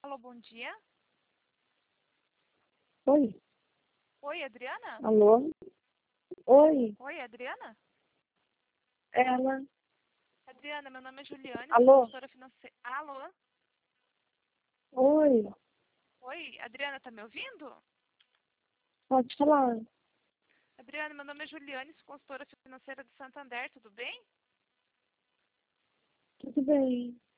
Alô, bom dia. Oi, Oi, Adriana? alô? Oi, Oi, Adriana? ela. Adriana, meu nome é Juliane, sou Alô? consultora financeira. Alô? Oi, Oi, Adriana, tá me ouvindo? pode falar. Adriana, meu nome é Juliane, sou consultora financeira do Santander, tudo bem? Tudo bem?